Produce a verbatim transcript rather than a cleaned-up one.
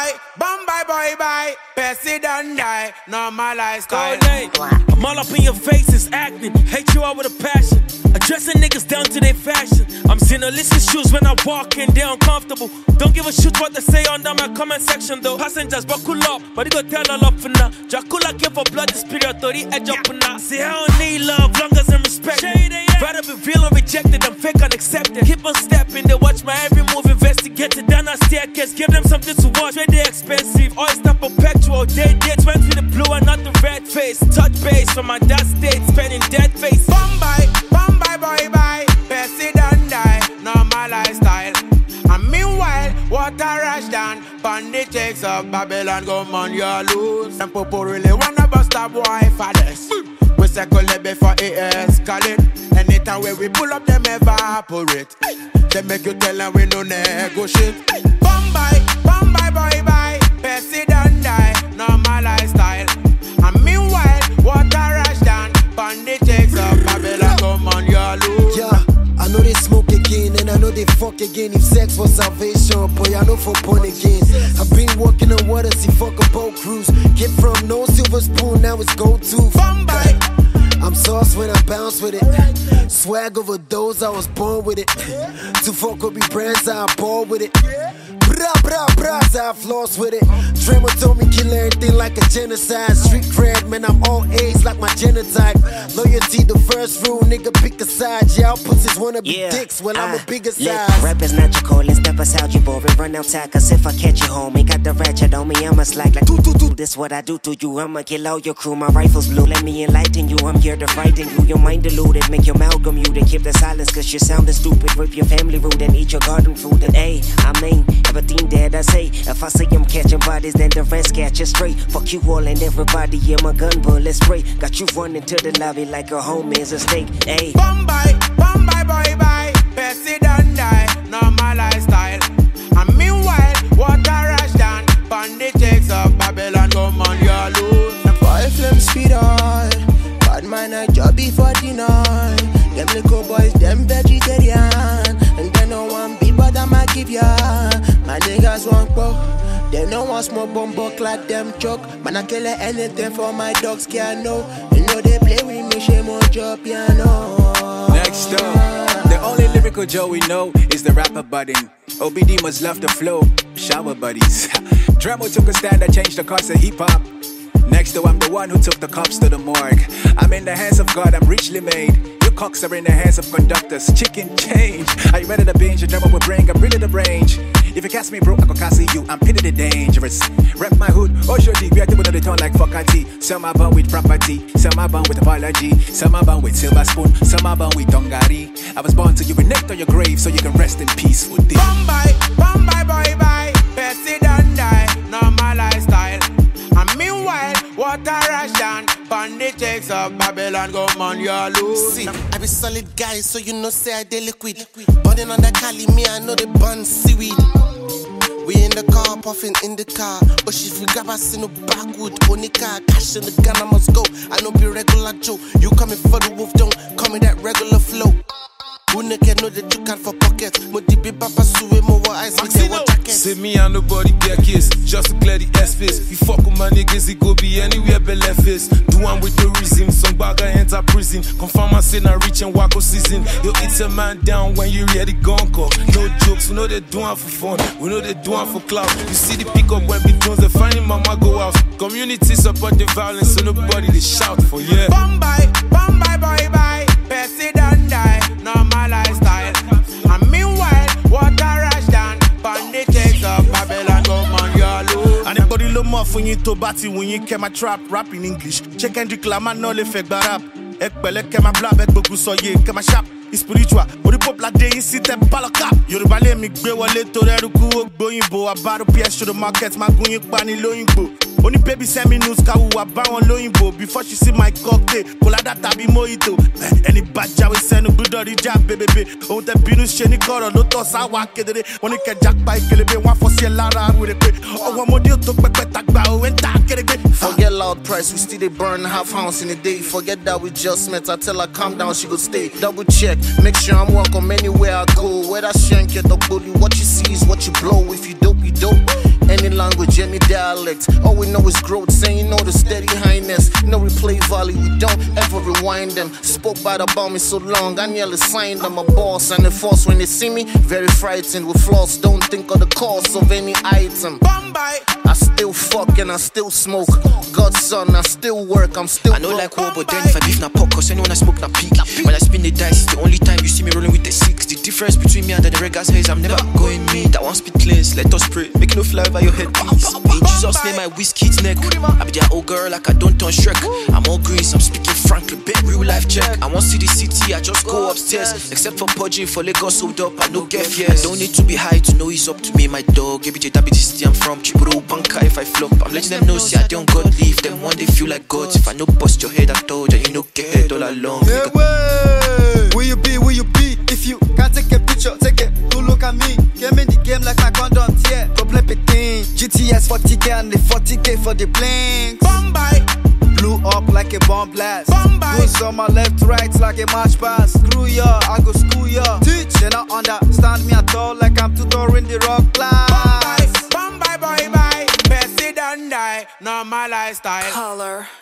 Bombay, Bombay, boy, bye. Percy don't die, normal lifestyle. I'm all up in your faces, acting. Hate you all with a passion. Addressing niggas down to their fashion. I'm seeing a list of shoes when I walk in, they're uncomfortable. Don't give a shit what they say under my comment section though. Passengers buckle up, but you go tell all up for now. Dracula came for blood, this period, to the edge up for now. See, I don't need love, long as I'm respected. Rather be real or rejected, I'm fake unaccepted. Keep on stepping, they watch my every move, investigate it down a staircase. Give them something to watch, where they expensive. Oyster perpetual, day dates went with the blue and not the red face. Touch base from my dad state, spending dead face. Bombay, Bombay, boy, bye. Percy don't die, normal lifestyle. And meanwhile, water rush down. Bandit takes up Babylon, go man, you lose. And people really wanna bust a boy for this. We circle it before it escalate. Anytime where we pull up, them evaporate. They make you tell them we no negotiate. Bombay, Bombay, boy, bye. Percy don't die, normal lifestyle. And meanwhile, water rush down. Bandit takes up Babylon, go man, you lose. Yeah. I know they smoke again, and I know they fuck again. If sex was salvation, boy, I know for porn again. I've been walking on water, see fuck a boat cruise. Get from no silver spoon, now it's gold tooth. Bombay. I'm sauce when I bounce with it. Swag over those, I was born with it. To fuck up be brands, I ball with it. Bra bra bra, I floss with it. Drama told me kill everything like a genocide. Street cred, man, I'm all A's like my genotype. Loyalty the first rule, nigga pick a side. Y'all pussies wanna be yeah, dicks, well I'm a bigger size. Rap is not your calling, step us out, you boring. Run outside, cause if I catch you home, ain't got the ratchet on me, I'ma slack like do do do. This what I do to you, I'ma kill all your crew. My rifle's blue, let me enlighten you. I'm here to frighten you, your mind deluded. Make your amalgam muted, keep the silence cause you're sounding stupid. Rip your family rude and eat your garden fruit. And ayy, I mean, everything that I say. If I say I'm catching bodies, then the rest catch you straight. Fuck you all and everybody, yeah, my gun bullet spray. Got you running to the lobby like a home is a steak. Ayy. Bombay, Bombay, boy, bye. Percy don't die, normal lifestyle. And meanwhile, water rush down. Bandit takes up Babylon, go man, you lose. Boy, flame speed on. Bad man, I job before dinner. Them little boys, them vegetarian. And they no one beat, but I'ma give ya. My niggas want go. They no one smoke bomb buck like them choke. Man, I kill anything for my dogs, can't know. You know they play with me, shame on your piano. Next up, the only lyrical Joe we know is the rapper budding. O B D must love the flow, shower buddies. Dremo took a stand that changed the course of hip-hop. Next though, I'm the one who took the cops to the morgue. I'm in the hands of God, I'm richly made. Your cocks are in the hands of conductors. Chicken change. Are you ready to binge? A drama will bring, I'm really the range. If you cast me bro, I go cast you, I'm pitted the dangerous. Rep my hood, oh sure deep, we are table on the tongue like fuckati. Some are born with property, some are born with apology. Some are born with silver spoon, some are born with tongari. I was born to urinate on your grave so you can rest in peace for deep. Bombay, Bombay, boy, bye. Percy don't die, normal lifestyle. And meanwhile, water rush down. Bandit takes up Babylon, go man, you lose. See, I be solid guy, so you know say I dey liquid. Burning on that Cali, me I know the bun seaweed. We in the car, puffing in the car. But if we grab us in the backwood, only car, cash in the gun, I must go. I know be regular Joe. You coming for the wolf, don't call me that regular flow. Who nigga know that you can't for pockets? Mo di be papa suwe mo wa eyes with the one jacket. Say me and nobody get kiss, just to clear the airspace. You fuck with my niggas, it go be anywhere but left face. Do one with the reason, some bagger enter prison. Confirm I say na reach and wacko season. Yo, it's a man down when you ready gun call. No jokes, we know they do one for fun, we know they do one for clout. You see the pick up when between they finding mama go out. Community support the violence, so nobody they shout for yeah. Bombay, Bombay, boy, bye. Percy don't die, normal lifestyle. And meanwhile, water rush down. Bandit takes up Babylon, go man, you lose. And the body low more for you to batty when you came a trap, rap in English. Check and declare, no le fake barap. Ek bele kema blab, ek bogu soye, kema sharp. Spiritual, but the pop la day in sit and palaka. Yoruba let me go a little reruku, boyinbo, a battle pierce to the market, my going pani loyinbo. Only baby send me news ka who about on loyinbo. Before she see my cocktail, pull out that tabi mojito. Any badja we send a good or the jab, baby. Oh, the binus sheni koro, no toss I walk it. When you can jack by kelebe, one for see lara with a quick. Oh, one more deal to back back bow and talk it again. Forget loud price, we still they burn half ounce in a day. Forget that we just met, I tell her calm down, she go stay. Double check. Make sure I'm welcome anywhere I go. Whether shank it or bully, what you see is what you blow. If you dope, you dope. Any language, Jenny dialect. All we know is growth, saying no to steady highness. No replay volley, we don't ever rewind them. Spoke bad about me so long, I nearly signed them. A boss and a force when they see me, very frightened. With flaws, don't think of the cost of any item. Bombay. I still fuck and I still smoke. God's son, I still work, I'm still I know like war, but then if I beef na pop, cause anyone I smoke na peak. When I spin the dice, it's the only time you see me rolling with the six. The difference between me and the regas haze, I'm never going me. That one spit cleans, let us pray. Make no fly over your head, please. In Jesus' name, I whiskey neck. I be their old girl like I don't turn Shrek. I'm all grease, I'm speaking frankly, bet real life check. I want to see the city, I just go upstairs. Except for pudging for Lagos, hold up, I no get fears. Don't need to be high to know he's up to me, my dog. A B J, that be the city I'm from. Chiburo Banka if I flop. I'm letting them know, see I don't God leave. Them one they feel like gods. If I no bust your head, I told you, you know get head all along. Yeah, way. Will you be, will you be? If you can't take a picture, take it. Don't look at me. Game in the game like my condom, yeah. Problem thing. G T S forty K and the forty K for the blinks. Bombay. Blew up like a bomb blast. Bombay. Goes on my left, right like a march pass. Screw ya, I go school ya. Teach. They not understand me at all, like I'm tutoring the rock class. Bombay, Bombay, boy, bye. Bessie don't die, normal lifestyle. Color.